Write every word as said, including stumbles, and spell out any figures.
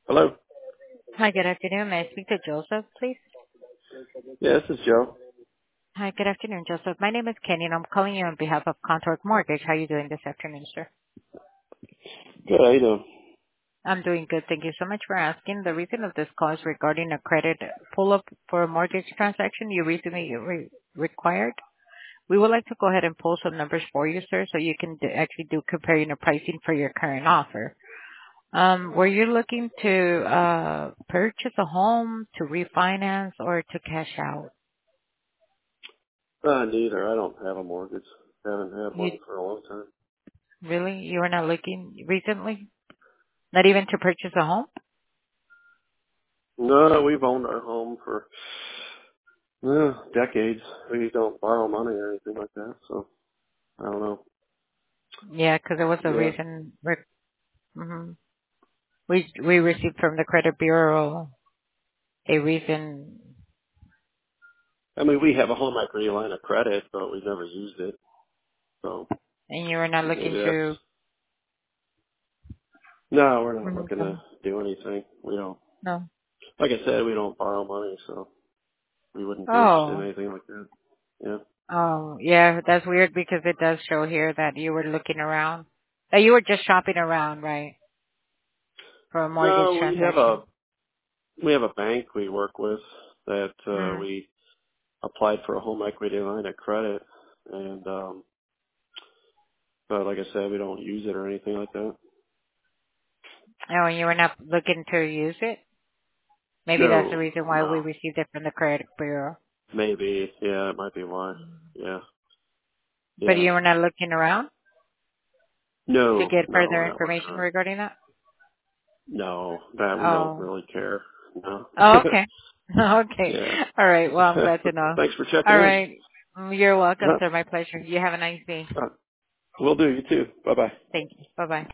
Hello? Hi, good afternoon. May I speak to Joseph, please? Yeah, this is Joe. Hi, good afternoon, Joseph. My name is Kenny, and I'm calling you on behalf of Contour Mortgage. How are you doing this afternoon, sir? Good, how you doing? I'm doing good. Thank you so much for asking. The reason of this call is regarding a credit pull-up for a mortgage transaction you recently re- required. We would like to go ahead and pull some numbers for you, sir, so you can d- actually do comparing the pricing for your current offer. Um, were you looking to uh, purchase a home, to refinance, or to cash out? Uh, neither. I don't have a mortgage. Haven't had You one for a long time. really? You were not looking recently? Not even to purchase a home? No, we've owned our home for uh, decades. We don't borrow money or anything like that, so I don't know. Yeah, because there was a Yeah. reason. Mm-hmm. We we received from the credit bureau a reason, I mean, we have a home equity line of credit, but we've never used it, so and you were not looking maybe that's... to. No, we're not looking to Mhm. do anything. We don't... No. Like I said, we don't borrow money, so we wouldn't be interested in Oh. anything like that. Yeah. Oh, yeah. That's weird because it does show here that you were looking around. That you were just shopping around, right, for a mortgage No, we have a transaction. we have a bank we work with that uh, Mm. we applied for a home equity line of credit, and um, but like I said, we don't use it or anything like that. Oh, and you were not looking to use it. Maybe that's the No, reason why we no, received it from the credit bureau. maybe, yeah, it might be why. Yeah, But yeah, you were not looking around to no, get no, further we're not looking information around. regarding that. No, that we don't Oh. really care. No. Oh, okay. Okay. Yeah. All right. Well, I'm glad to know. Thanks for checking All in. right. Mm, You're welcome, Uh-huh. sir. My pleasure. You have a nice day. Uh, Will do. You too. Bye bye. Thank you. Bye-bye.